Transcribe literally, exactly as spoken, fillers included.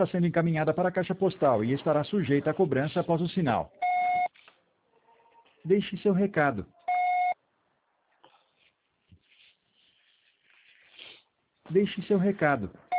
está sendo encaminhada para a caixa postal e estará sujeita à cobrança após o sinal. Deixe seu recado. Deixe seu recado.